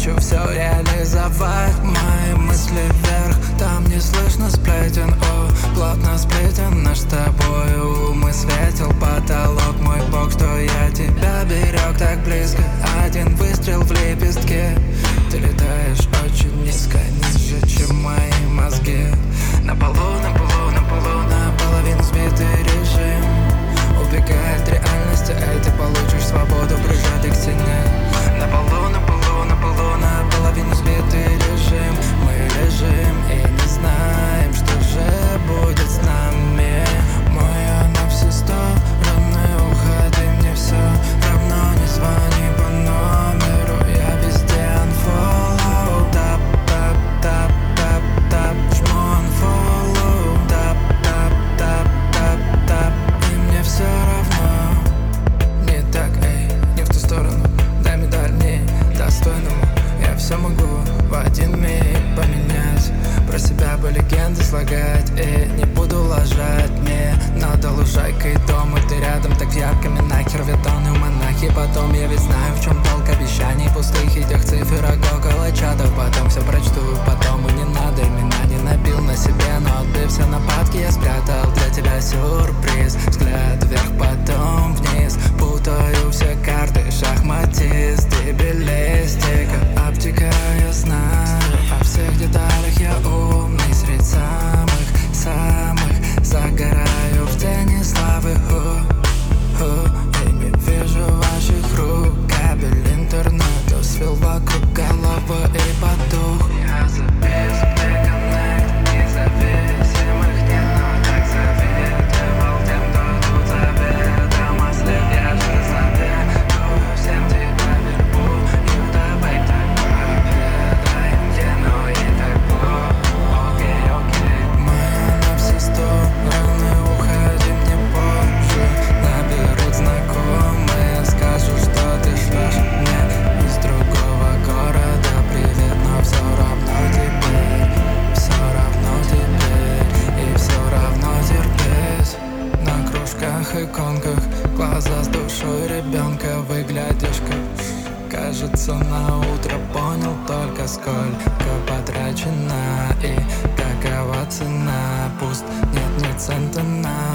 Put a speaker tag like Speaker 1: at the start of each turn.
Speaker 1: хочу все реализовать. Мои мысли вверх, там не слышно сплетен. О, плотно сплетен наш с тобою умы светил потолок. Мой бог, что я тебя берег так близко. Один выстрел в лепестке. Ты летаешь очень низко, ниже, чем мои мозги. На полу, на полу, на полу, наполовину сбитый режим. Убегает от реальности, а ты получишь свободу, прижатый к стене. На полу, на полу, на полу, наполовину сбитый режим. Мы лежим и не знаем, что же будет с нами. Моя на все стороны, уходи, мне все равно. Не звони по номеру, я везде unfollow. Тап, тап, тап, тап, тап, жму unfollow. Тап, тап, тап, тап, тап, и мне все равно. Не так, эй, не в ту сторону. Дай медаль не достойному. Я все могу в один миг поменять. Про себя бы легенды слагать, и не буду лажать. Мне надо лужайка и дом, и ты рядом так яркими. Нахер ветоны в монахи. Потом я ведь знаю, в чем толк обещаний пустых и тех цифр около чадов. Потом все прочту, потом и не надо. Имена не набил на себе, но отбив все нападки я спрятал для тебя сюрприз. Взгляд вверх, потом вниз. Путаю все карты, шахматист и билистика. Оптика, я знаю, о всех деталях я умный. Среди самых загораю в тени славы. И не вижу ваших рук. Кабель интернета свел вокруг головы и потух. Я завис, где коннект независимых нет, но так завидовал тем, кто тут заведом ослеп. Я же советую всем тебя вербую. Давай так победай, где, но и так плохо. Окей. Моя на все стороны, уходи, мне позже. Наберут знакомые, скажут, что ты шлешь мне из другого города привет, но все равно теперь, и все равно терпеть. На кружках и конках глаза с душой ребенка. Выглядишь как, кажется, на утро понял только сколько потрачено и какова цена. Пуст, нет ни цента на